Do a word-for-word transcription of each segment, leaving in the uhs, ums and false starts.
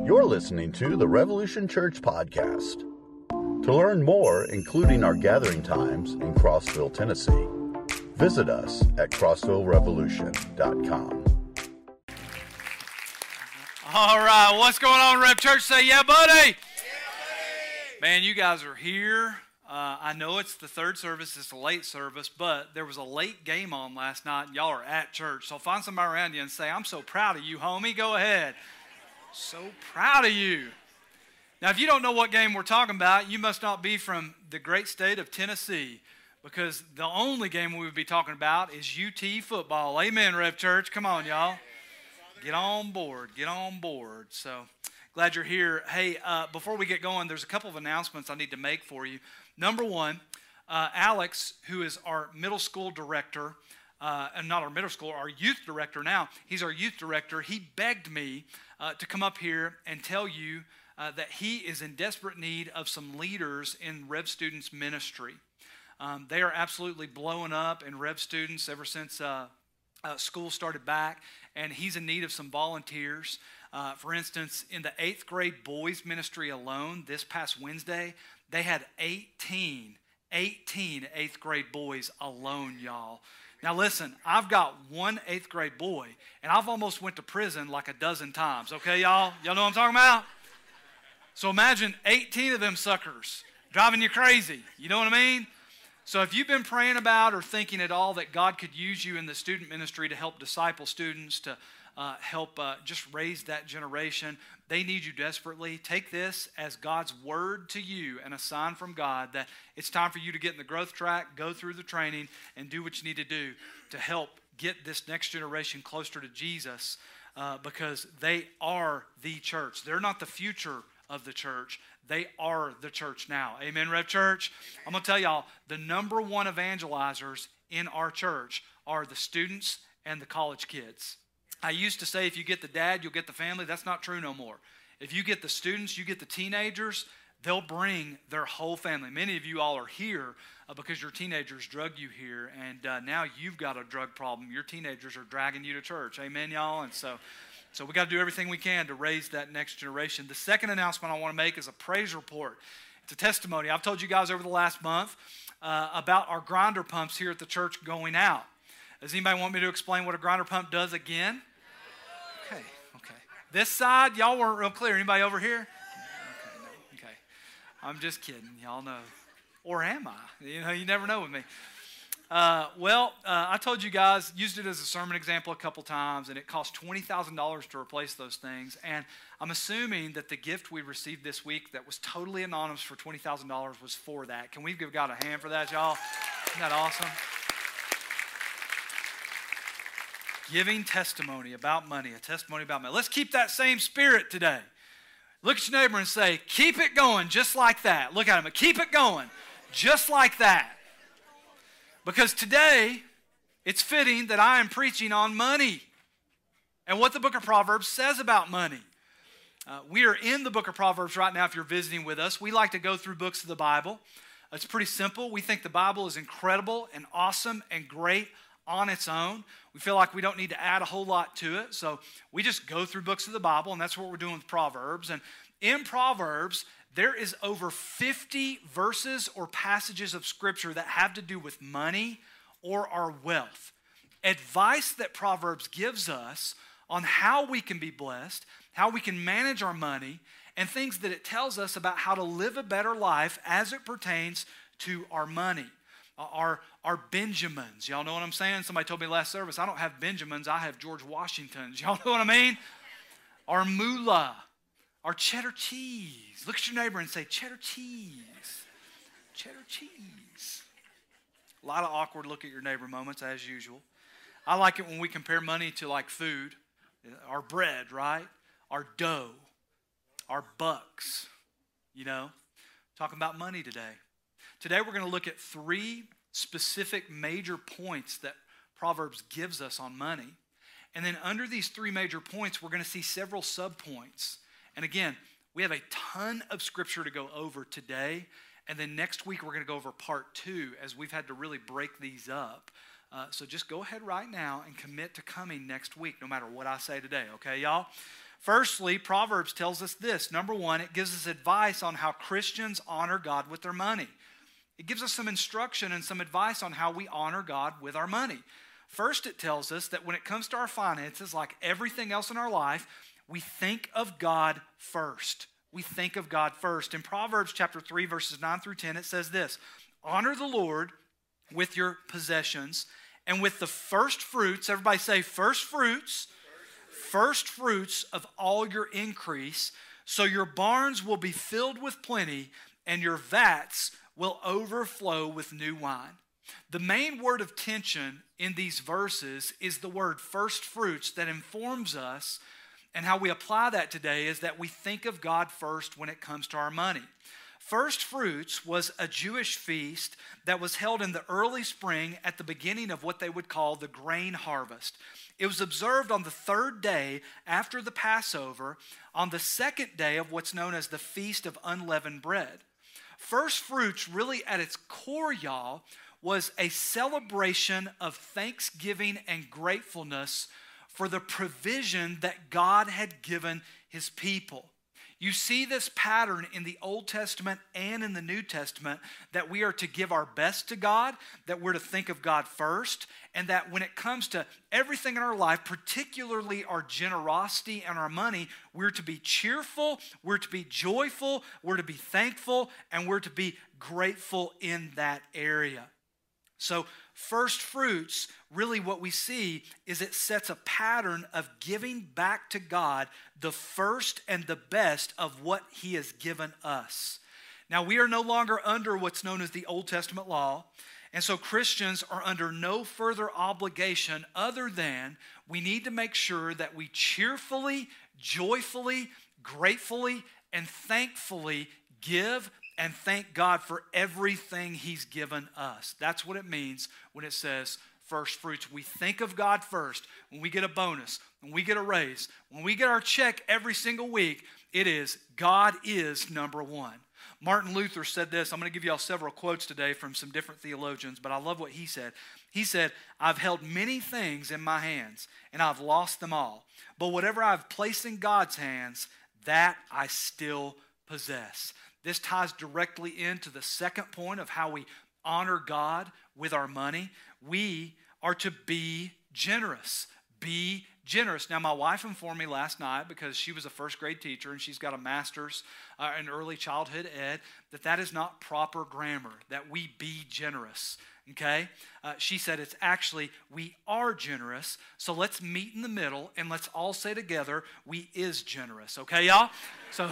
You're listening to the Revolution Church Podcast. To learn more, including our gathering times in Crossville, Tennessee, visit us at crossville revolution dot com. All right, what's going on, Rev Church? Say, yeah, buddy. Yeah, buddy. Man, you guys are here. Uh, I know it's the third service, it's a late service, but there was a late game on last night, and y'all are at church. So find somebody around you and say, I'm so proud of you, homie. Go ahead. So proud of you. Now, if you don't know what game we're talking about, you must not be from the great state of Tennessee, because the only game we would be talking about is U T football. Amen, Rev Church. Come on, y'all. Get on board. Get on board. So glad you're here. Hey, uh, before we get going, there's a couple of announcements I need to make for you. Number one, uh, Alex, who is our middle school director, uh, and not our middle school, our youth director now. He's our youth director. He begged me uh, to come up here and tell you uh, that he is in desperate need of some leaders in Rev Students ministry. Um, they are absolutely blowing up in Rev Students ever since uh, uh, school started back, and he's in need of some volunteers. Uh, for instance, in the eighth grade boys ministry alone, this past Wednesday, they had eighteen, eighteen eighth grade boys alone, y'all. Now listen, I've got one eighth grade boy, and I've almost went to prison like a dozen times, okay, y'all? Y'all know what I'm talking about? So imagine eighteen of them suckers driving you crazy, you know what I mean? So if you've been praying about or thinking at all that God could use you in the student ministry to help disciple students, to uh, help uh, just raise that generation, they need you desperately. Take this as God's word to you and a sign from God that it's time for you to get in the growth track, go through the training, and do what you need to do to help get this next generation closer to Jesus, uh, because they are the church. They're not the future of the church. They are the church now. Amen, Rev Church? I'm going to tell y'all, the number one evangelizers in our church are the students and the college kids. I used to say if you get the dad, you'll get the family. That's not true no more. If you get the students, you get the teenagers, they'll bring their whole family. Many of you all are here uh, because your teenagers drug you here, and uh, now you've got a drug problem. Your teenagers are dragging you to church. Amen, y'all? And so... So we got to do everything we can to raise that next generation. The second announcement I want to make is a praise report. It's a testimony. I've told you guys over the last month uh, about our grinder pumps here at the church going out. Does anybody want me to explain what a grinder pump does again? Okay, okay. This side, y'all weren't real clear. Anybody over here? Okay, no, okay. I'm just kidding. Y'all know. Or am I? You know, you never know with me. Uh, well, uh, I told you guys, used it as a sermon example a couple times, and it cost twenty thousand dollars to replace those things. And I'm assuming that the gift we received this week that was totally anonymous for twenty thousand dollars was for that. Can we give God a hand for that, y'all? Isn't that awesome? Giving testimony about money, a testimony about money. Let's keep that same spirit today. Look at your neighbor and say, keep it going just like that. Look at him, keep it going just like that. Because today, it's fitting that I am preaching on money and what the book of Proverbs says about money. Uh, we are in the book of Proverbs right now if you're visiting with us. We like to go through books of the Bible. It's pretty simple. We think the Bible is incredible and awesome and great on its own. We feel like we don't need to add a whole lot to it. So we just go through books of the Bible, and that's what we're doing with Proverbs. And in Proverbs, there is over fifty verses or passages of Scripture that have to do with money or our wealth. Advice that Proverbs gives us on how we can be blessed, how we can manage our money, and things that it tells us about how to live a better life as it pertains to our money. Our, our Benjamins. Y'all know what I'm saying? Somebody told me last service, I don't have Benjamins, I have George Washingtons. Y'all know what I mean? Our moolah. Our cheddar cheese. Look at your neighbor and say, cheddar cheese. Cheddar cheese. A lot of awkward look at your neighbor moments, as usual. I like it when we compare money to like food. Our bread, right? Our dough. Our bucks. You know? Talking about money today. Today we're going to look at three specific major points that Proverbs gives us on money. And then under these three major points, we're going to see several subpoints. And again, we have a ton of scripture to go over today. And then next week, we're going to go over part two as we've had to really break these up. Uh, so just go ahead right now and commit to coming next week, no matter what I say today. Okay, y'all? Firstly, Proverbs tells us this. Number one, it gives us advice on how Christians honor God with their money. It gives us some instruction and some advice on how we honor God with our money. First, it tells us that when it comes to our finances, like everything else in our life, we think of God first. We think of God first. In Proverbs chapter three, verses nine through ten, it says this, honor the Lord with your possessions and with the first fruits, everybody say first fruits, first fruits of all your increase, so your barns will be filled with plenty and your vats will overflow with new wine. The main word of tension in these verses is the word first fruits that informs us, and how we apply that today is that we think of God first when it comes to our money. First fruits was a Jewish feast that was held in the early spring at the beginning of what they would call the grain harvest. It was observed on the third day after the Passover, on the second day of what's known as the Feast of Unleavened Bread. First fruits, really at its core, y'all, was a celebration of thanksgiving and gratefulness for the provision that God had given his people. You see this pattern in the Old Testament and in the New Testament, that we are to give our best to God, that we're to think of God first, and that when it comes to everything in our life, particularly our generosity and our money, we're to be cheerful, we're to be joyful, we're to be thankful, and we're to be grateful in that area. So first fruits, really what we see is it sets a pattern of giving back to God the first and the best of what he has given us. Now, we are no longer under what's known as the Old Testament law, and so Christians are under no further obligation other than we need to make sure that we cheerfully, joyfully, gratefully, and thankfully give and thank God for everything he's given us. That's what it means when it says first fruits. We think of God first. When we get a bonus, when we get a raise, when we get our check every single week, it is God is number one. Martin Luther said this. I'm going to give you all several quotes today from some different theologians, but I love what he said. He said, I've held many things in my hands, and I've lost them all. But whatever I've placed in God's hands, that I still possess. This ties directly into the second point of how we honor God with our money. We are to be generous. Be generous. Now, my wife informed me last night, because she was a first grade teacher and she's got a master's uh, in early childhood ed, that that is not proper grammar, that we be generous. Okay? Uh, she said it's actually, we are generous. So let's meet in the middle and let's all say together, we is generous. Okay, y'all? So...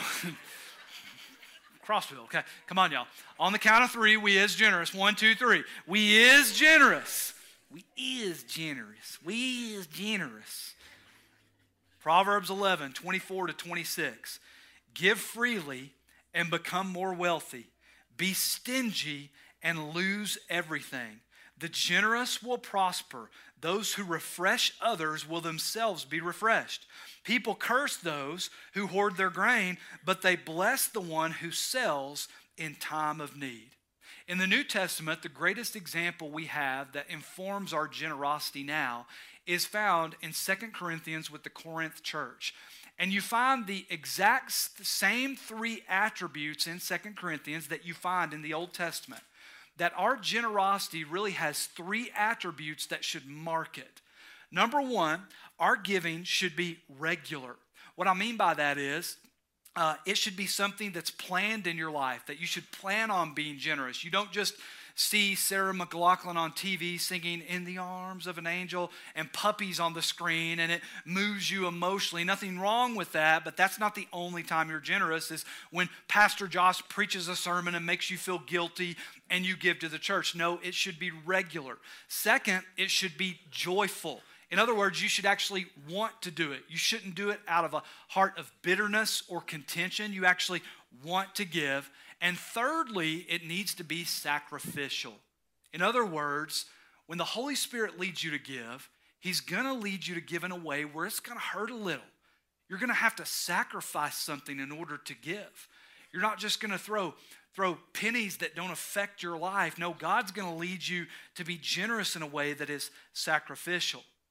Crossville, okay. Come on, y'all. On the count of three, we is generous. One, two, three. We is generous. We is generous. We is generous. Proverbs eleven, twenty-four to twenty-six. Give freely and become more wealthy. Be stingy and lose everything. The generous will prosper. Those who refresh others will themselves be refreshed. People curse those who hoard their grain, but they bless the one who sells in time of need. In the New Testament, the greatest example we have that informs our generosity now is found in Second Corinthians with the Corinth church. And you find the exact same three attributes in Second Corinthians that you find in the Old Testament. That our generosity really has three attributes that should mark it. Number one, our giving should be regular. What I mean by that is, uh, it should be something that's planned in your life, that you should plan on being generous. You don't just see Sarah McLachlan on T V singing "In the Arms of an Angel" and puppies on the screen, and it moves you emotionally. Nothing wrong with that, but that's not the only time you're generous, is when Pastor Josh preaches a sermon and makes you feel guilty and you give to the church. No, it should be regular. Second, it should be joyful. In other words, you should actually want to do it. You shouldn't do it out of a heart of bitterness or contention. You actually want to give. And thirdly, it needs to be sacrificial. In other words, when the Holy Spirit leads you to give, he's going to lead you to give in a way where it's going to hurt a little. You're going to have to sacrifice something in order to give. You're not just going to throw, throw pennies that don't affect your life. No, God's going to lead you to be generous in a way that is sacrificial.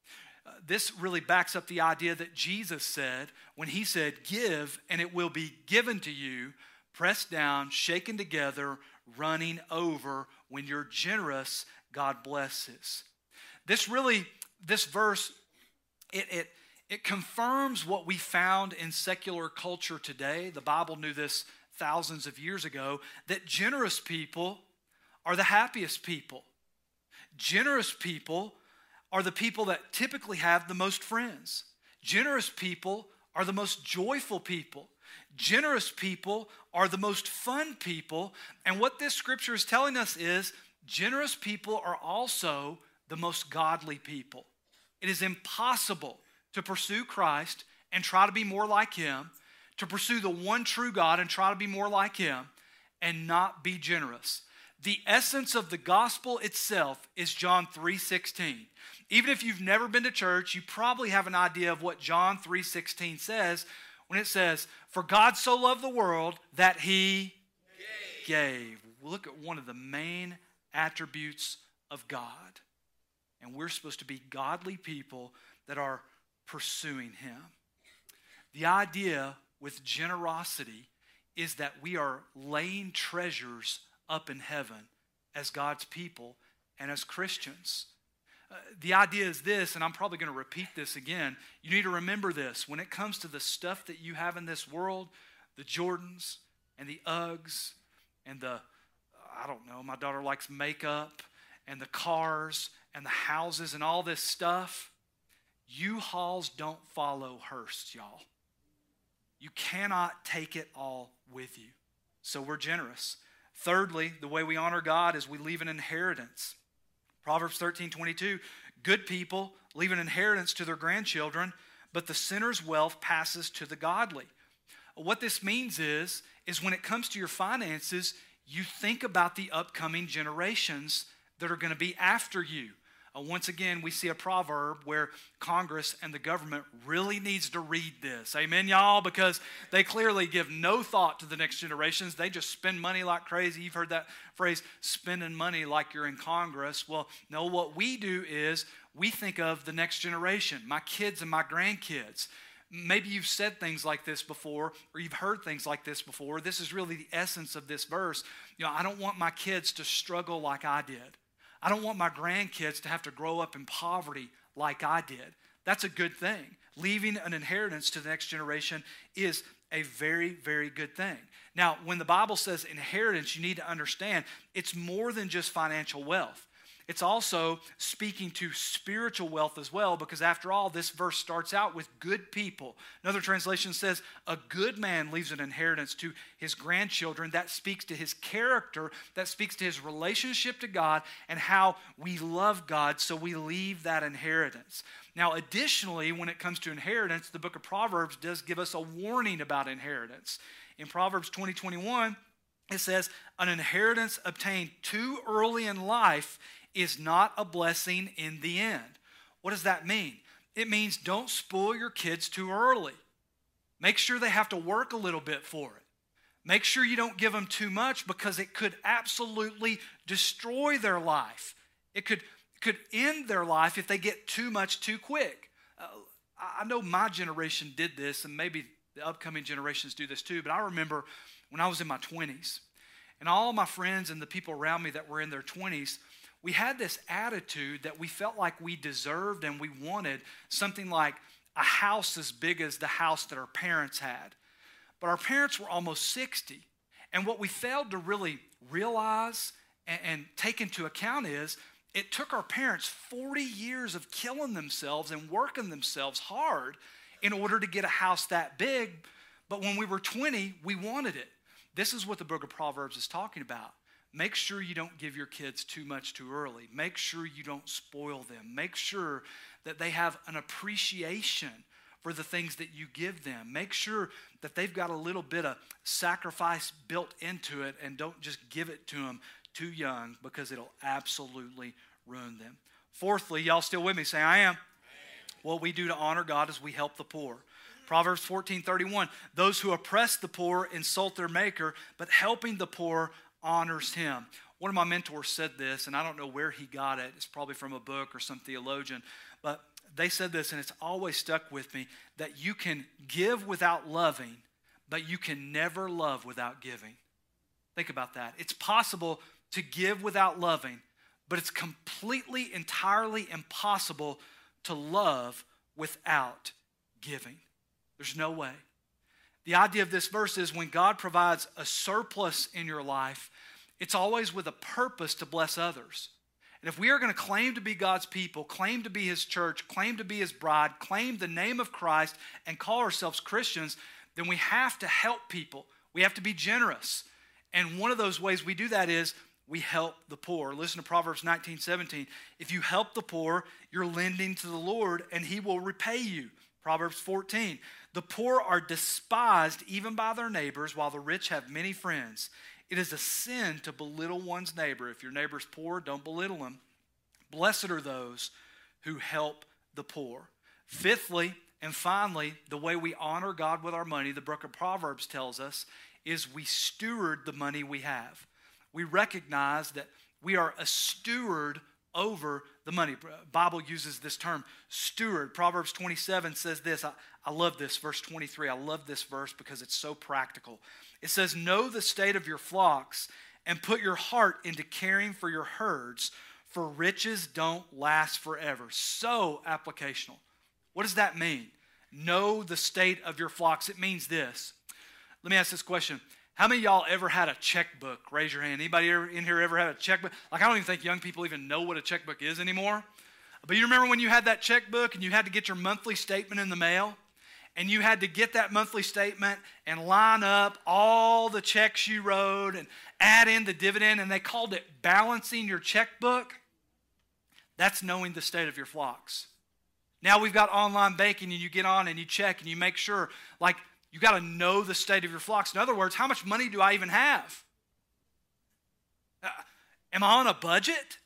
Uh, this really backs up the idea that Jesus said when he said, give and it will be given to you, pressed down, shaken together, running over. When you're generous, God blesses. This really, this verse, it, it, it confirms what we found in secular culture today. The Bible knew this thousands of years ago, that generous people are the happiest people. Generous people are the people that typically have the most friends. Generous people are the most joyful people. Generous people are the most fun people. And what this scripture is telling us is generous people are also the most godly people. It is impossible to pursue Christ and try to be more like him, to pursue the one true God and try to be more like him, and not be generous. The essence of the gospel itself is John three sixteen. Even if you've never been to church, you probably have an idea of what John three sixteen says when it says, for God so loved the world that he gave. gave. Look at one of the main attributes of God. And we're supposed to be godly people that are pursuing him. The idea with generosity is that we are laying treasures up in heaven as God's people and as Christians. Uh, the idea is this, and I'm probably going to repeat this again. You need to remember this. When it comes to the stuff that you have in this world, the Jordans and the Uggs and the, I don't know, my daughter likes makeup and the cars and the houses and all this stuff, U-Hauls don't follow hearse, y'all. You cannot take it all with you. So we're generous. Thirdly, the way we honor God is we leave an inheritance. Proverbs thirteen twenty-two, good people leave an inheritance to their grandchildren, but the sinner's wealth passes to the godly. What this means is, is when it comes to your finances, you think about the upcoming generations that are going to be after you. Uh, once again, we see a proverb where Congress and the government really needs to read this. Amen, y'all? Because they clearly give no thought to the next generations. They just spend money like crazy. You've heard that phrase, spending money like you're in Congress. Well, no, what we do is we think of the next generation, my kids and my grandkids. Maybe you've said things like this before, or you've heard things like this before. This is really the essence of this verse. You know, I don't want my kids to struggle like I did. I don't want my grandkids to have to grow up in poverty like I did. That's a good thing. Leaving an inheritance to the next generation is a very, very good thing. Now, when the Bible says inheritance, you need to understand it's more than just financial wealth. It's also speaking to spiritual wealth as well, because after all, this verse starts out with good people. Another translation says, a good man leaves an inheritance to his grandchildren. That speaks to his character, that speaks to his relationship to God and how we love God, so we leave that inheritance. Now, additionally, when it comes to inheritance, the book of Proverbs does give us a warning about inheritance. In Proverbs twenty twenty-one, it says, an inheritance obtained too early in life is not a blessing in the end. What does that mean? It means don't spoil your kids too early. Make sure they have to work a little bit for it. Make sure you don't give them too much, because it could absolutely destroy their life. It could, could end their life if they get too much too quick. Uh, I know my generation did this, and maybe the upcoming generations do this too, but I remember when I was in my twenties, and all my friends and the people around me that were in their twenties, we had this attitude that we felt like we deserved and we wanted something like a house as big as the house that our parents had. But our parents were almost sixty. And what we failed to really realize and, and take into account is it took our parents forty years of killing themselves and working themselves hard in order to get a house that big. But when we were twenty, we wanted it. This is what the book of Proverbs is talking about. Make sure you don't give your kids too much too early. Make sure you don't spoil them. Make sure that they have an appreciation for the things that you give them. Make sure that they've got a little bit of sacrifice built into it, and don't just give it to them too young, because it'll absolutely ruin them. Fourthly, y'all still with me? Say, I am. What we do to honor God is we help the poor. Proverbs fourteen thirty-one, those who oppress the poor insult their maker, but helping the poor honors him. One of my mentors said this, and I don't know where he got it. It's probably from a book or some theologian. But they said this, and it's always stuck with me, that you can give without loving, but you can never love without giving. Think about that. It's possible to give without loving, but it's completely, entirely impossible to love without giving. There's no way. The idea of this verse is when God provides a surplus in your life, it's always with a purpose to bless others. And if we are going to claim to be God's people, claim to be His church, claim to be His bride, claim the name of Christ, and call ourselves Christians, then we have to help people. We have to be generous. And one of those ways we do that is we help the poor. Listen to Proverbs nineteen seventeen. If you help the poor, you're lending to the Lord, and He will repay you. Proverbs fourteen. The poor are despised even by their neighbors, while the rich have many friends. It is a sin to belittle one's neighbor. If your neighbor's poor, don't belittle him. Blessed are those who help the poor. Fifthly, and finally, the way we honor God with our money, the book of Proverbs tells us, is we steward the money we have. We recognize that we are a steward over the money. The Bible uses this term, steward. Proverbs twenty-seven says this. I, I love this, verse twenty-three. I love this verse because it's so practical. It says, know the state of your flocks and put your heart into caring for your herds, for riches don't last forever. So applicational. What does that mean? Know the state of your flocks. It means this. Let me ask this question. How many of y'all ever had a checkbook? Raise your hand. Anybody ever in here ever had a checkbook? Like, I don't even think young people even know what a checkbook is anymore. But you remember when you had that checkbook and you had to get your monthly statement in the mail? And you had to get that monthly statement and line up all the checks you wrote and add in the dividend, and they called it balancing your checkbook. That's knowing the state of your flocks. Now we've got online banking, and you get on and you check and you make sure, like, you got to know the state of your flocks. In other words, how much money do I even have? Uh, am I on a budget?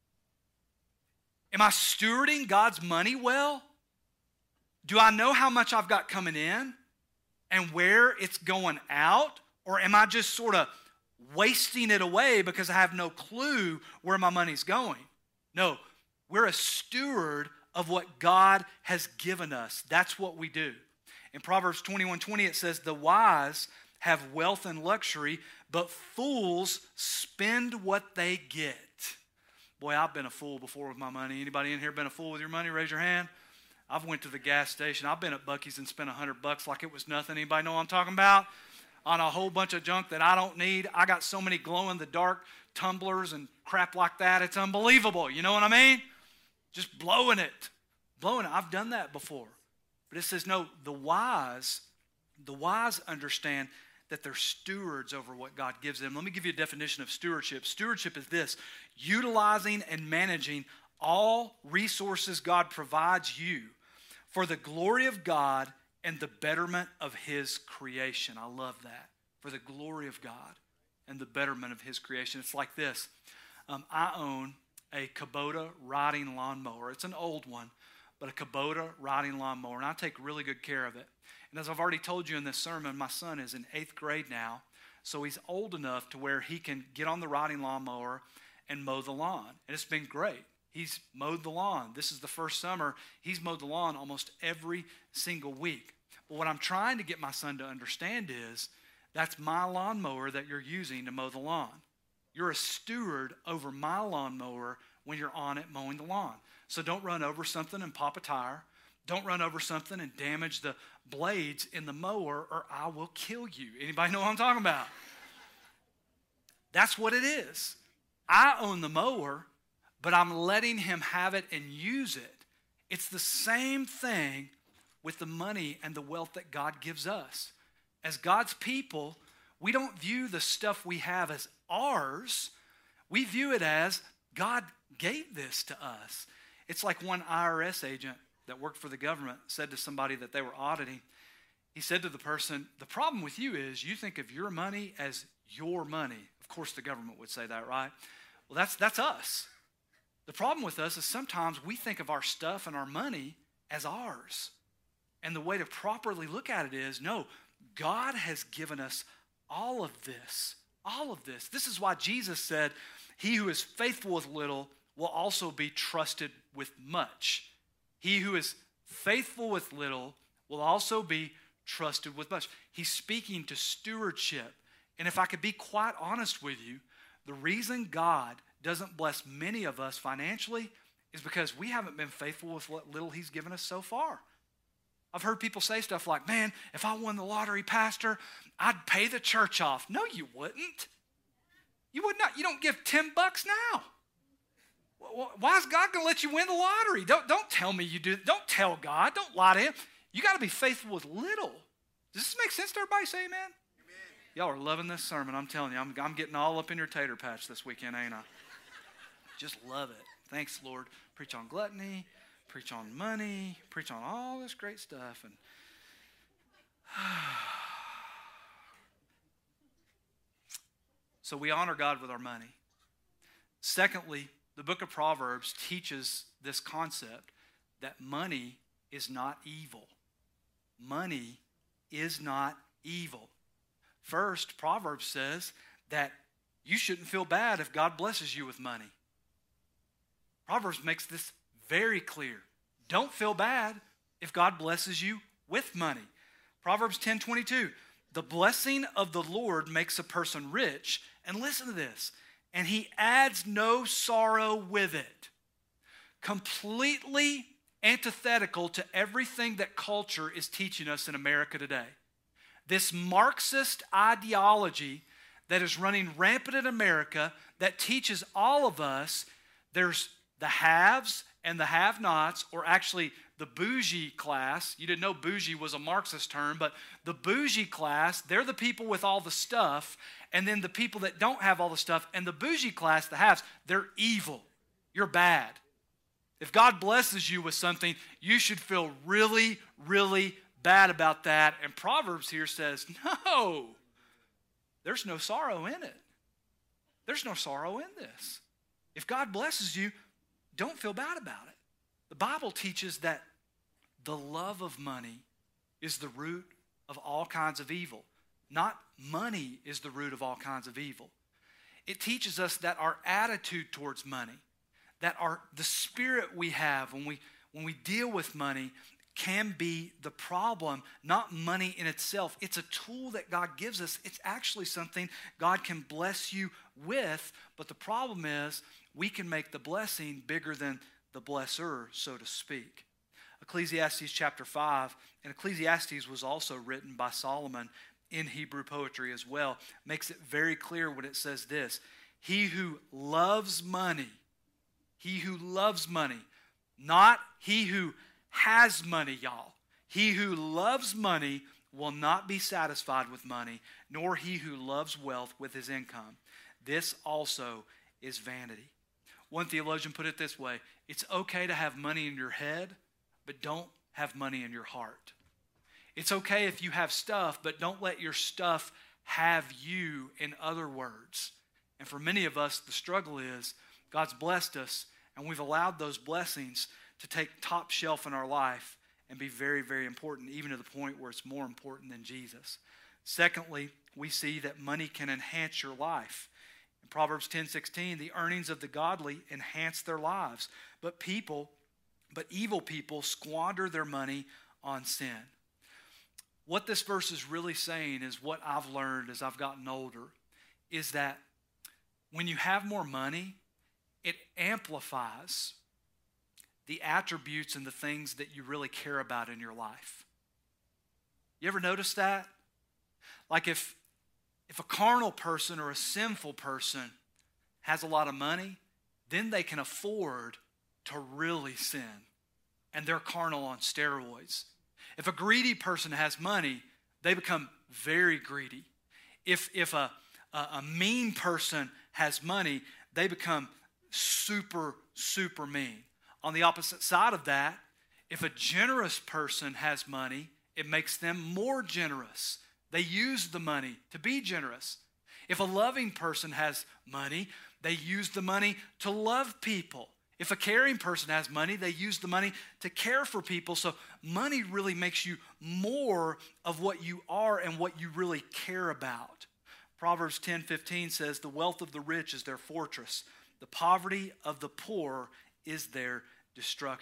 Am I stewarding God's money well? Do I know how much I've got coming in and where it's going out? Or am I just sort of wasting it away because I have no clue where my money's going? No, we're a steward of what God has given us. That's what we do. In Proverbs twenty-one twenty, it says, the wise have wealth and luxury, but fools spend what they get. Boy, I've been a fool before with my money. Anybody in here been a fool with your money? Raise your hand. I've went to the gas station. I've been at Buc-ee's and spent a hundred bucks like it was nothing. Anybody know what I'm talking about? On a whole bunch of junk that I don't need. I got so many glow-in-the-dark tumblers and crap like that. It's unbelievable. You know what I mean? Just blowing it. Blowing it. I've done that before. But it says, no, the wise, the wise understand that they're stewards over what God gives them. Let me give you a definition of stewardship. Stewardship is this: utilizing and managing all resources God provides you for the glory of God and the betterment of His creation. I love that. For the glory of God and the betterment of His creation. It's like this. Um, I own a Kubota riding lawnmower. It's an old one, but a Kubota riding lawnmower, and I take really good care of it. And as I've already told you in this sermon, my son is in eighth grade now, so he's old enough to where he can get on the riding lawnmower and mow the lawn. And it's been great. He's mowed the lawn. This is the first summer. He's mowed the lawn almost every single week. But what I'm trying to get my son to understand is that's my lawnmower that you're using to mow the lawn. You're a steward over my lawnmower when you're on it mowing the lawn. So don't run over something and pop a tire. Don't run over something and damage the blades in the mower, or I will kill you. Anybody know what I'm talking about? That's what it is. I own the mower, but I'm letting him have it and use it. It's the same thing with the money and the wealth that God gives us. As God's people, we don't view the stuff we have as ours. We view it as God gave this to us. It's like one I R S agent that worked for the government said to somebody that they were auditing. He said to the person, the problem with you is you think of your money as your money. Of course the government would say that, right? Well, that's that's us. The problem with us is sometimes we think of our stuff and our money as ours. And the way to properly look at it is, no, God has given us all of this. All of this. This is why Jesus said, he who is faithful with little will also be trusted with much. He who is faithful with little will also be trusted with much. He's speaking to stewardship. And if I could be quite honest with you, the reason God doesn't bless many of us financially is because we haven't been faithful with what little he's given us so far. I've heard people say stuff like, man, if I won the lottery, Pastor, I'd pay the church off. No, you wouldn't. You would not. You don't give ten bucks now. Why is God going to let you win the lottery? Don't, don't tell me you do. Don't tell God. Don't lie to him. You got to be faithful with little. Does this make sense to everybody? Say amen. Amen. Y'all are loving this sermon. I'm telling you, I'm, I'm getting all up in your tater patch this weekend, ain't I? Just love it. Thanks, Lord. Preach on gluttony. Preach on money. Preach on all this great stuff. And so we honor God with our money. Secondly, the book of Proverbs teaches this concept that money is not evil. Money is not evil. First, Proverbs says that you shouldn't feel bad if God blesses you with money. Proverbs makes this very clear. Don't feel bad if God blesses you with money. Proverbs ten twenty-two, the blessing of the Lord makes a person rich. And listen to this. And he adds no sorrow with it. Completely antithetical to everything that culture is teaching us in America today. This Marxist ideology that is running rampant in America that teaches all of us there's the haves and the have-nots, or actually the bougie class. You didn't know bougie was a Marxist term, but the bougie class, they're the people with all the stuff, and then the people that don't have all the stuff, and the bougie class, the haves, they're evil. You're bad. If God blesses you with something, you should feel really, really bad about that. And Proverbs here says, no, there's no sorrow in it. There's no sorrow in this. If God blesses you, don't feel bad about it. The Bible teaches that the love of money is the root of all kinds of evil. Not money is the root of all kinds of evil. It teaches us that our attitude towards money, that our the spirit we have when we when we deal with money can be the problem, not money in itself. It's a tool that God gives us. It's actually something God can bless you with, but the problem is we can make the blessing bigger than the blesser, so to speak. Ecclesiastes chapter five, and Ecclesiastes was also written by Solomon in Hebrew poetry as well, makes it very clear when it says this: he who loves money, he who loves money, not he who has money, y'all. He who loves money will not be satisfied with money, nor he who loves wealth with his income. This also is vanity. One theologian put it this way: it's okay to have money in your head, but don't have money in your heart. It's okay if you have stuff, but don't let your stuff have you, in other words. And for many of us, the struggle is God's blessed us, and we've allowed those blessings to take top shelf in our life and be very, very important, even to the point where it's more important than Jesus. Secondly, we see that money can enhance your life. In Proverbs ten sixteen, the earnings of the godly enhance their lives, but people, but evil people squander their money on sin. What this verse is really saying is what I've learned as I've gotten older, is that when you have more money, it amplifies the attributes and the things that you really care about in your life. You ever notice that? Like if, if a carnal person or a sinful person has a lot of money, then they can afford to really sin, and they're carnal on steroids. If a greedy person has money, they become very greedy. If, if a, a, a mean person has money, they become super, super mean. On the opposite side of that, if a generous person has money, it makes them more generous. They use the money to be generous. If a loving person has money, they use the money to love people. If a caring person has money, they use the money to care for people. So money really makes you more of what you are and what you really care about. Proverbs ten fifteen says, the wealth of the rich is their fortress. The poverty of the poor is their destruction.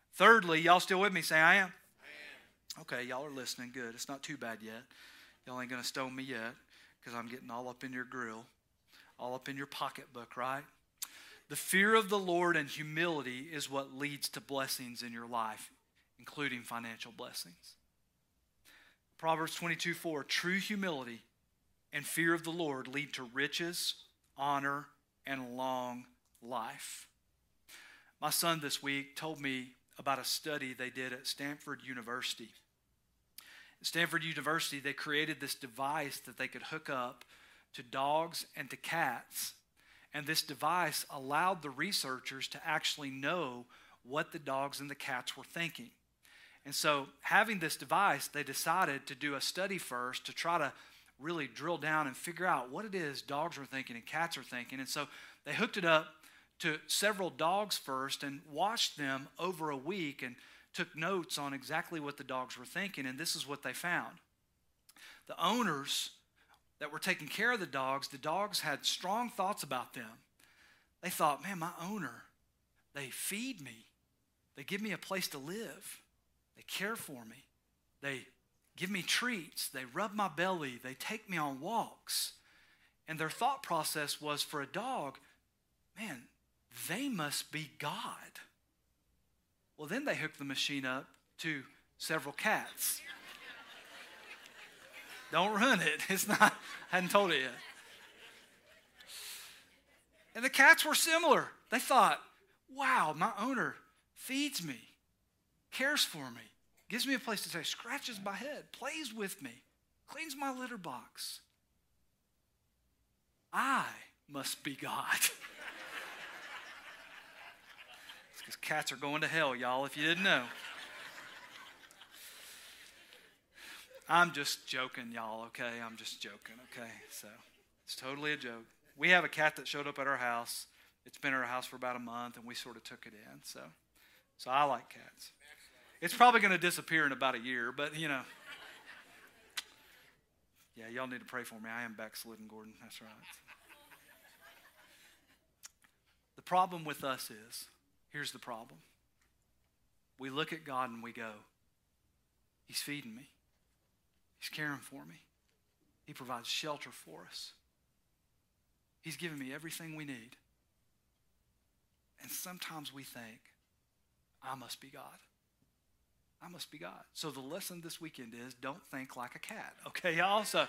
Thirdly, y'all still with me? Say, I am. I am. Okay, y'all are listening. Good. It's not too bad yet. Y'all ain't going to stone me yet because I'm getting all up in your grill, all up in your pocketbook, right? The fear of the Lord and humility is what leads to blessings in your life, including financial blessings. Proverbs twenty-two four, true humility and fear of the Lord lead to riches, honor, and long life. My son this week told me about a study they did at Stanford University. At Stanford University, they created this device that they could hook up to dogs and to cats. And this device allowed the researchers to actually know what the dogs and the cats were thinking. And so having this device, they decided to do a study first to try to really drill down and figure out what it is dogs are thinking and cats are thinking. And so they hooked it up to several dogs first and watched them over a week and took notes on exactly what the dogs were thinking. And this is what they found. The owners that were taking care of the dogs, the dogs had strong thoughts about them. They thought, man, my owner, they feed me. They give me a place to live. They care for me. They give me treats. They rub my belly. They take me on walks. And their thought process was, for a dog, man, they must be God. Well, then they hooked the machine up to several cats. Don't ruin it. It's not, I hadn't told it yet. And the cats were similar. They thought, wow, my owner feeds me, cares for me, gives me a place to stay, scratches my head, plays with me, cleans my litter box. I must be God. It's because cats are going to hell, y'all, if you didn't know. I'm just joking, y'all, okay? I'm just joking, okay? So it's totally a joke. We have a cat that showed up at our house. It's been at our house for about a month, and we sort of took it in. So, so I like cats. It's probably going to disappear in about a year, but, you know. Yeah, y'all need to pray for me. I am backslidden, Gordon. That's right. The problem with us is, here's the problem. We look at God and we go, He's feeding me. He's caring for me. He provides shelter for us. He's given me everything we need. And sometimes we think, I must be God. I must be God. So the lesson this weekend is, don't think like a cat. Okay, y'all? So,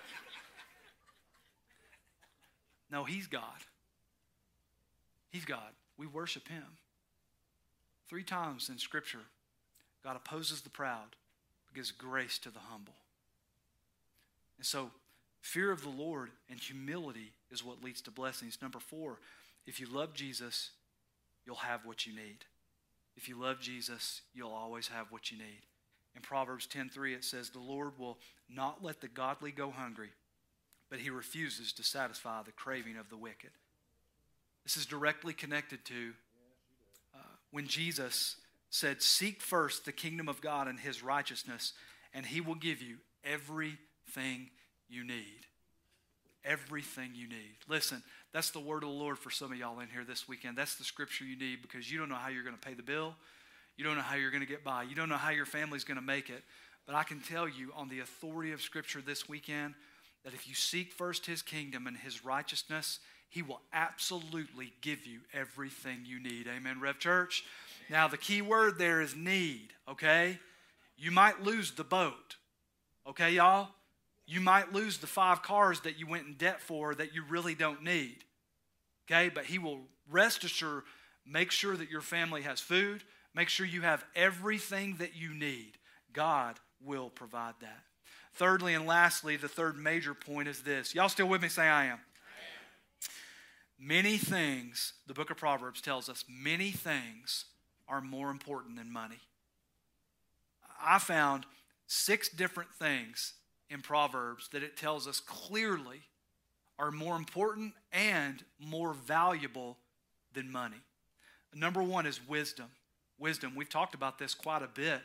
no, He's God. He's God. We worship Him. Three times in Scripture, God opposes the proud, but gives grace to the humble. And so, fear of the Lord and humility is what leads to blessings. Number four, if you love Jesus, you'll have what you need. If you love Jesus, you'll always have what you need. In Proverbs ten three, it says, the Lord will not let the godly go hungry, but He refuses to satisfy the craving of the wicked. This is directly connected to uh, when Jesus said, seek first the kingdom of God and His righteousness, and He will give you everything you need. Everything you need. Listen, that's the word of the Lord for some of y'all in here this weekend. That's the scripture you need because you don't know how you're going to pay the bill. You don't know how you're going to get by. You don't know how your family's going to make it. But I can tell you on the authority of Scripture this weekend that if you seek first His kingdom and His righteousness, He will absolutely give you everything you need. Amen, Rev Church? Now, the key word there is need, okay? You might lose the boat, okay, y'all? You might lose the five cars that you went in debt for that you really don't need, okay? But He will, rest assured, make sure that your family has food. Make sure you have everything that you need. God will provide that. Thirdly and lastly, the third major point is this. Y'all still with me? Say, I am. I am. Many things, the book of Proverbs tells us, many things are more important than money. I found six different things in Proverbs that it tells us clearly are more important and more valuable than money. Number one is wisdom. Wisdom. We've talked about this quite a bit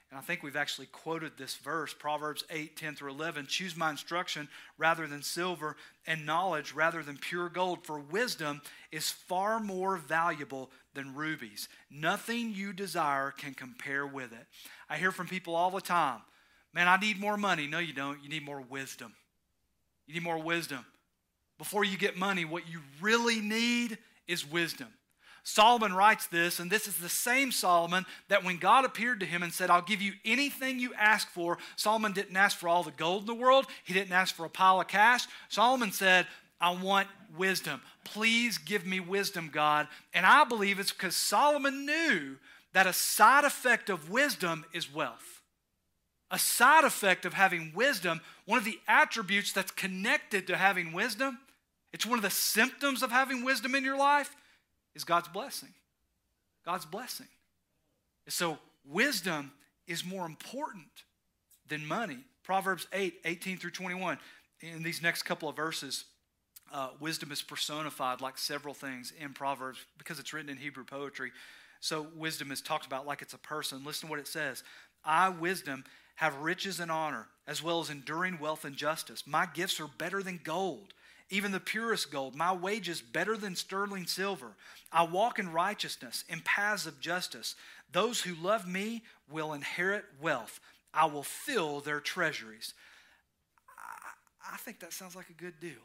And I think we've actually quoted this verse, Proverbs eight, ten through eleven. Choose my instruction rather than silver, and knowledge rather than pure gold. For wisdom is far more valuable than rubies. Nothing you desire can compare with it. I hear from people all the time, man, I need more money. No, you don't. You need more wisdom. You need more wisdom. Before you get money, what you really need is wisdom. Solomon writes this, and this is the same Solomon that when God appeared to him and said, I'll give you anything you ask for, Solomon didn't ask for all the gold in the world. He didn't ask for a pile of cash. Solomon said, I want wisdom. Please give me wisdom, God. And I believe it's because Solomon knew that a side effect of wisdom is wealth. A side effect of having wisdom, one of the attributes that's connected to having wisdom, it's one of the symptoms of having wisdom in your life, is God's blessing. God's blessing. So wisdom is more important than money. Proverbs eight, eighteen through twenty-one. In these next couple of verses, uh, wisdom is personified like several things in Proverbs because it's written in Hebrew poetry. So wisdom is talked about like it's a person. Listen to what it says. I, wisdom, have riches and honor, as well as enduring wealth and justice. My gifts are better than gold, even the purest gold. My wages better than sterling silver. I walk in righteousness, in paths of justice. Those who love me will inherit wealth. I will fill their treasuries. I, I think that sounds like a good deal.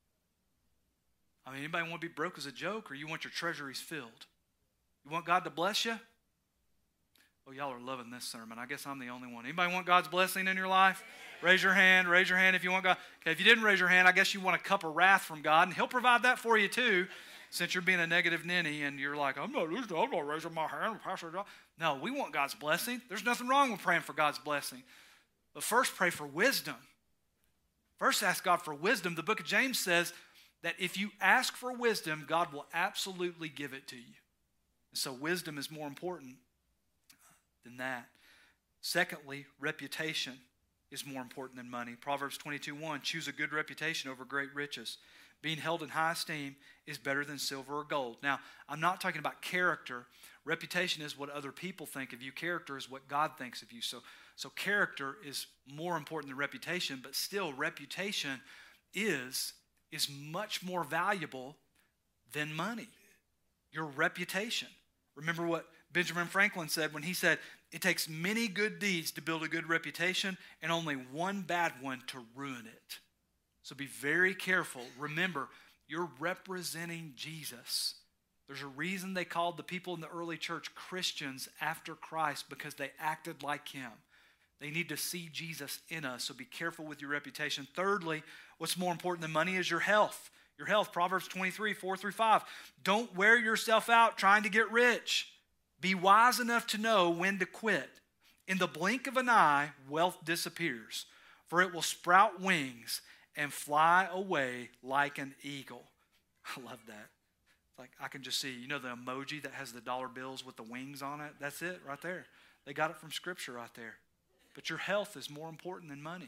I mean, anybody want to be broke as a joke, or you want your treasuries filled? You want God to bless you? Oh, y'all are loving this sermon. I guess I'm the only one. Anybody want God's blessing in your life? Raise your hand. Raise your hand if you want God. Okay, if you didn't raise your hand, I guess you want a cup of wrath from God, and He'll provide that for you too, since you're being a negative ninny and you're like, I'm not, I'm not raising my hand. Pastor. No, we want God's blessing. There's nothing wrong with praying for God's blessing. But first, pray for wisdom. First, ask God for wisdom. The book of James says that if you ask for wisdom, God will absolutely give it to you. And so wisdom is more important than that. Secondly, reputation is more important than money. Proverbs twenty-two one, choose a good reputation over great riches. Being held in high esteem is better than silver or gold. Now, I'm not talking about character. Reputation is what other people think of you. Character is what God thinks of you. So, so character is more important than reputation, but still reputation is, is much more valuable than money. Your reputation. Remember what Benjamin Franklin said when he said, it takes many good deeds to build a good reputation and only one bad one to ruin it. So be very careful. Remember, you're representing Jesus. There's a reason they called the people in the early church Christians after Christ, because they acted like Him. They need to see Jesus in us, so be careful with your reputation. Thirdly, what's more important than money is your health. Your health, Proverbs twenty-three, four through five. Don't wear yourself out trying to get rich. Be wise enough to know when to quit. In the blink of an eye, wealth disappears, for it will sprout wings and fly away like an eagle. I love that. It's like I can just see, you know the emoji that has the dollar bills with the wings on it? That's it right there. They got it from Scripture right there. But your health is more important than money.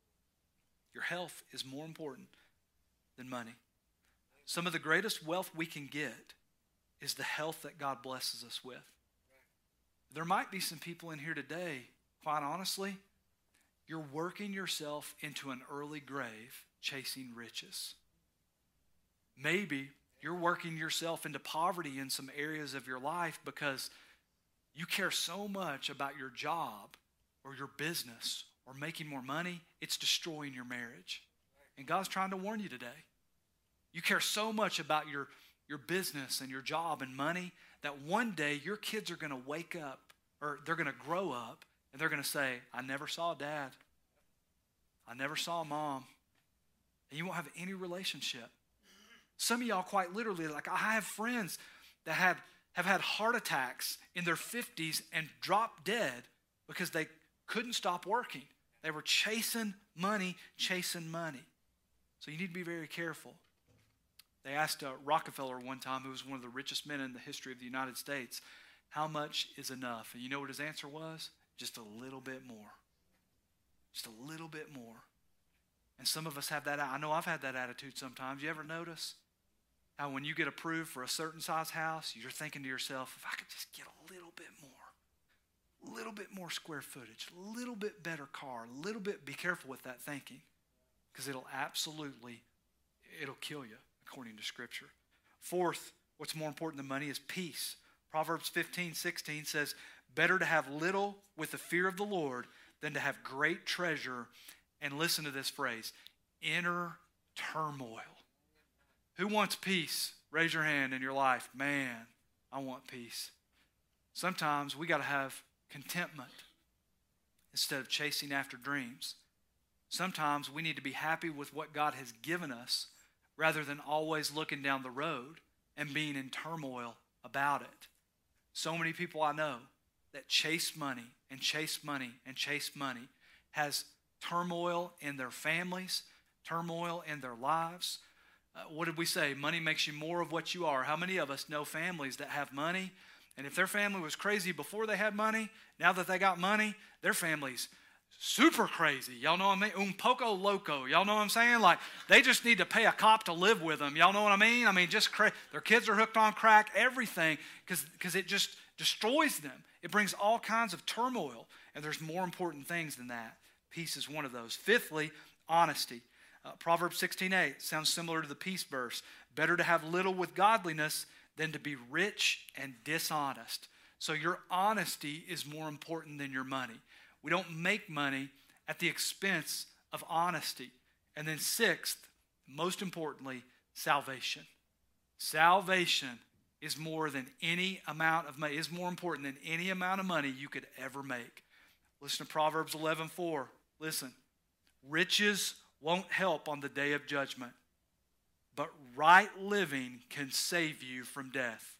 Your health is more important than money. Some of the greatest wealth we can get is the health that God blesses us with. There might be some people in here today, quite honestly, you're working yourself into an early grave chasing riches. Maybe you're working yourself into poverty in some areas of your life because you care so much about your job or your business or making more money, it's destroying your marriage. And God's trying to warn you today. You care so much about your, your business and your job and money that one day your kids are going to wake up, or they're going to grow up, and they're going to say, I never saw dad. I never saw mom. And you won't have any relationship. Some of y'all quite literally, like I have friends that have, have had heart attacks in their fifties and dropped dead because they couldn't stop working. They were chasing money, chasing money. So you need to be very careful. They asked uh, Rockefeller one time, who was one of the richest men in the history of the United States, how much is enough? And you know what his answer was? Just a little bit more. Just a little bit more. And some of us have that. I know I've had that attitude sometimes. You ever notice how when you get approved for a certain size house, you're thinking to yourself, if I could just get a little bit more, a little bit more square footage, a little bit better car, a little bit, be careful with that thinking, because it'll absolutely, it'll kill you, according to Scripture. Fourth, what's more important than money is peace. Proverbs fifteen sixteen says, better to have little with the fear of the Lord than to have great treasure, and listen to this phrase, inner turmoil. Who wants peace? Raise your hand in your life. Man, I want peace. Sometimes we got to have contentment instead of chasing after dreams. Sometimes we need to be happy with what God has given us rather than always looking down the road and being in turmoil about it. So many people I know that chase money and chase money and chase money has turmoil in their families, turmoil in their lives. Uh, what did we say? Money makes you more of what you are. How many of us know families that have money, and if their family was crazy before they had money, now that they got money, their family's super crazy. Y'all know what I mean? Un poco loco. Y'all know what I'm saying? Like, they just need to pay a cop to live with them. Y'all know what I mean? I mean, just cra- their kids are hooked on crack, everything, because because it just destroys them. It brings all kinds of turmoil, and there's more important things than that. Peace is one of those. Fifthly, honesty. Uh, Proverbs sixteen eight sounds similar to the peace verse. Better to have little with godliness than to be rich and dishonest. So your honesty is more important than your money. We don't make money at the expense of honesty. And then sixth, most importantly, salvation. Salvation is more than any amount of money, is more important than any amount of money you could ever make. Listen to Proverbs eleven four. Listen. Riches won't help on the day of judgment, but right living can save you from death.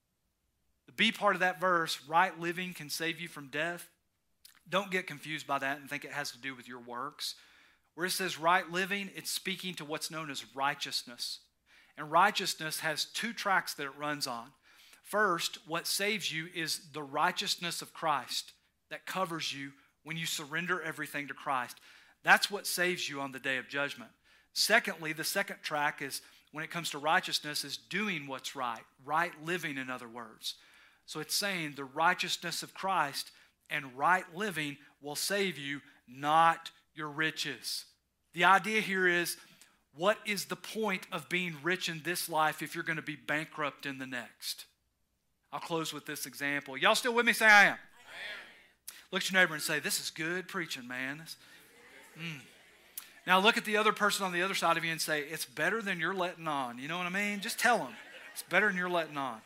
The B part of that verse, right living can save you from death, don't get confused by that and think it has to do with your works. Where it says right living, it's speaking to what's known as righteousness. And righteousness has two tracks that it runs on. First, what saves you is the righteousness of Christ that covers you when you surrender everything to Christ. That's what saves you on the day of judgment. Secondly, the second track is, when it comes to righteousness, is doing what's right. Right living, in other words. So it's saying the righteousness of Christ and right living will save you, not your riches. The idea here is, what is the point of being rich in this life if you're going to be bankrupt in the next? I'll close with this example. Y'all still with me? Say, I am. I am. Look at your neighbor and say, this is good preaching, man. Mm. Now look at the other person on the other side of you and say, it's better than you're letting on. You know what I mean? Just tell them, it's better than you're letting on.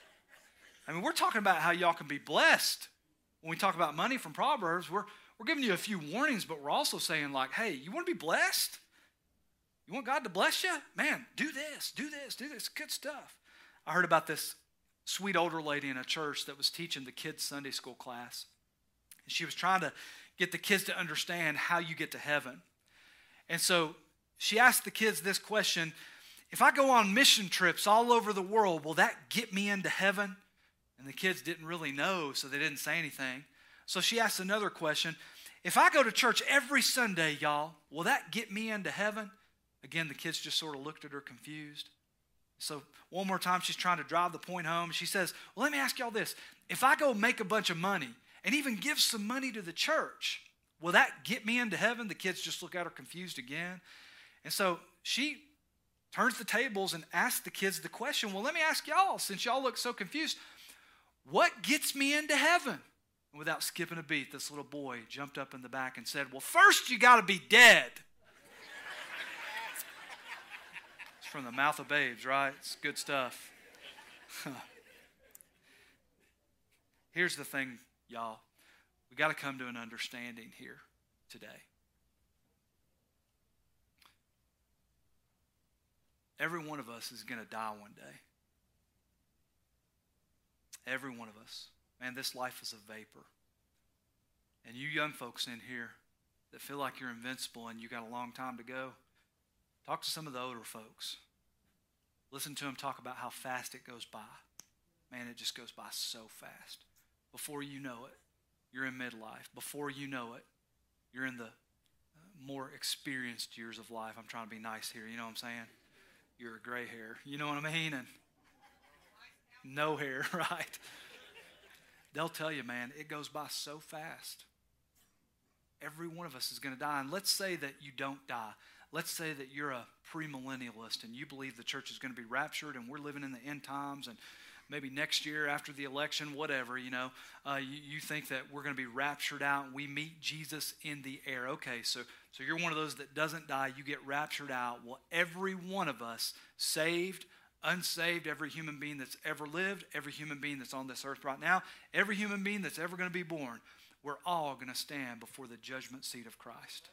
I mean, we're talking about how y'all can be blessed. When we talk about money from Proverbs, we're, we're giving you a few warnings, but we're also saying, like, hey, you want to be blessed? You want God to bless you? Man, do this, do this, do this. Good stuff. I heard about this sweet older lady in a church that was teaching the kids' Sunday school class. And she was trying to get the kids to understand how you get to heaven. And so she asked the kids this question: if I go on mission trips all over the world, will that get me into heaven? And the kids didn't really know, so they didn't say anything. So she asked another question: if I go to church every Sunday, y'all, will that get me into heaven? Again, the kids just sort of looked at her confused. So one more time, she's trying to drive the point home. She says, well, let me ask y'all this. If I go make a bunch of money and even give some money to the church, will that get me into heaven? The kids just look at her confused again. And so she turns the tables and asks the kids the question, well, let me ask y'all, since y'all look so confused, what gets me into heaven? And without skipping a beat, this little boy jumped up in the back and said, well, first you got to be dead. It's from the mouth of babes, right? It's good stuff. Here's the thing, y'all. We got to come to an understanding here today. Every one of us is going to die one day. Every one of us. Man, this life is a vapor. And you young folks in here that feel like you're invincible and you got a long time to go, talk to some of the older folks. Listen to them talk about how fast it goes by. Man, it just goes by so fast. Before you know it, you're in midlife. Before you know it, you're in the more experienced years of life. I'm trying to be nice here, you know what I'm saying? You're a gray hair, you know what I mean? And no hair, right? they'll tell you, man, it goes by so fast. Every one of us is going to die. And let's say that you don't die. Let's say that you're a premillennialist and you believe the church is going to be raptured and we're living in the end times, and maybe next year after the election, whatever, you know, uh, you, you think that we're going to be raptured out and we meet Jesus in the air. Okay, so, so you're one of those that doesn't die. You get raptured out. Well, every one of us, saved, unsaved, every human being that's ever lived, every human being that's on this earth right now, every human being that's ever going to be born, we're all going to stand before the judgment seat of Christ.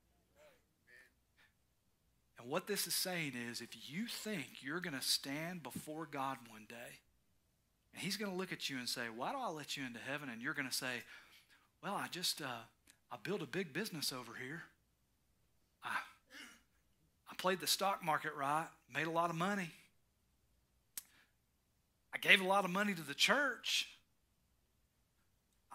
And what this is saying is, if you think you're going to stand before God one day, and he's going to look at you and say, why do I let you into heaven? And you're going to say, well, I just, uh, I built a big business over here. I, I played the stock market right, made a lot of money. I gave a lot of money to the church. I,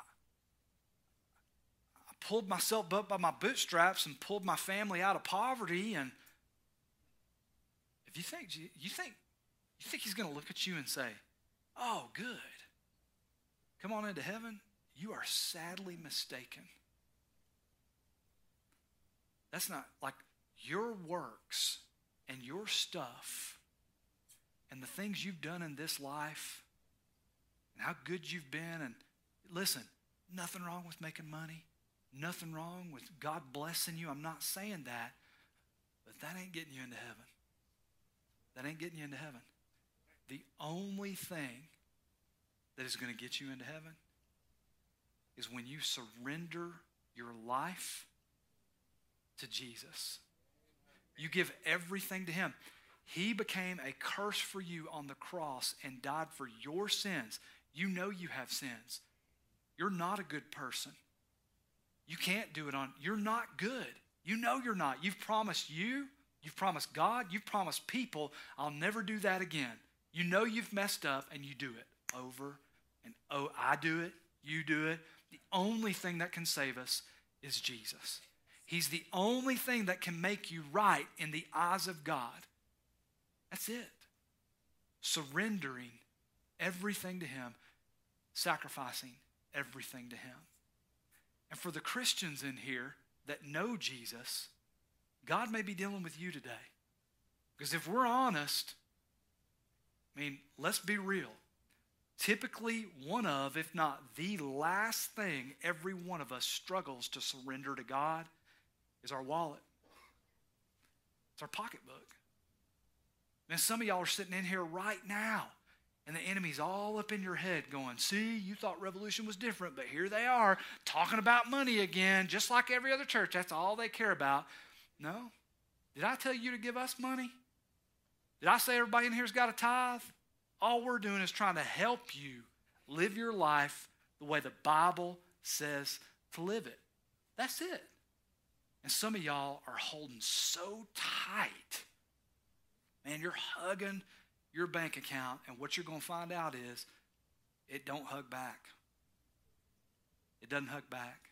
I pulled myself up by my bootstraps and pulled my family out of poverty. And if you think, you think, you think he's going to look at you and say, oh, good, come on into heaven? You are sadly mistaken. That's not, like, your works and your stuff and the things you've done in this life and how good you've been. And listen, nothing wrong with making money. Nothing wrong with God blessing you. I'm not saying that. But that ain't getting you into heaven. That ain't getting you into heaven. The only thing that is going to get you into heaven is when you surrender your life to Jesus. You give everything to him. He became a curse for you on the cross and died for your sins. You know you have sins. You're not a good person. You can't do it on, you're not good. You know you're not. You've promised you, you've promised God, you've promised people, I'll never do that again. You know you've messed up and you do it over and oh, I do it, you do it. The only thing that can save us is Jesus. He's the only thing that can make you right in the eyes of God. That's it. Surrendering everything to him, sacrificing everything to him. And for the Christians in here that know Jesus, God may be dealing with you today. Because if we're honest, I mean, let's be real. Typically, one of, if not the last thing every one of us struggles to surrender to God is our wallet. It's our pocketbook. And some of y'all are sitting in here right now, and the enemy's all up in your head going, see, you thought Revolution was different, but here they are talking about money again, just like every other church. That's all they care about. No. Did I tell you to give us money? Did I say everybody in here's got a tithe? All we're doing is trying to help you live your life the way the Bible says to live it. That's it. And some of y'all are holding so tight. Man, you're hugging your bank account, and what you're going to find out is it don't hug back. It doesn't hug back.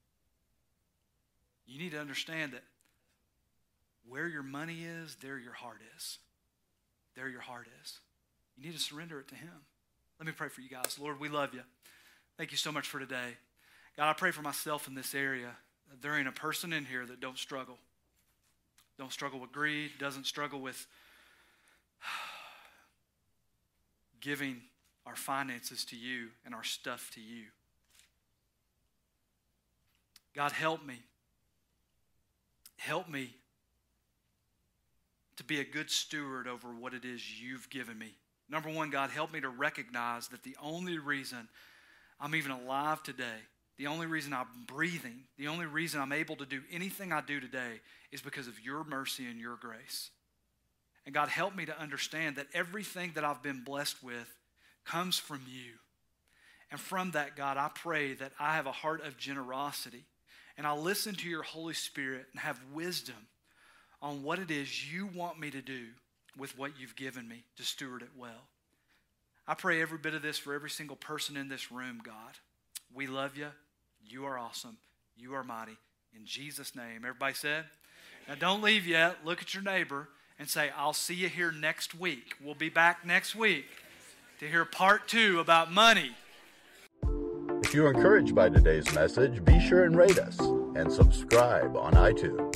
You need to understand that where your money is, there your heart is. There your heart is. You need to surrender it to him. Let me pray for you guys. Lord, we love you. Thank you so much for today. God, I pray for myself in this area. There ain't a person in here that don't struggle. Don't struggle with greed, doesn't struggle with giving our finances to you and our stuff to you. God, help me. Help me to be a good steward over what it is you've given me. Number one, God, help me to recognize that the only reason I'm even alive today, the only reason I'm breathing, the only reason I'm able to do anything I do today is because of your mercy and your grace. And God, help me to understand that everything that I've been blessed with comes from you. And from that, God, I pray that I have a heart of generosity and I'll listen to your Holy Spirit and have wisdom on what it is you want me to do with what you've given me to steward it well. I pray every bit of this for every single person in this room, God. We love you. You are awesome. You are mighty. In Jesus' name. Everybody said? Now don't leave yet. Look at your neighbor and say, I'll see you here next week. We'll be back next week to hear part two about money. If you are encouraged by today's message, be sure and rate us and subscribe on iTunes.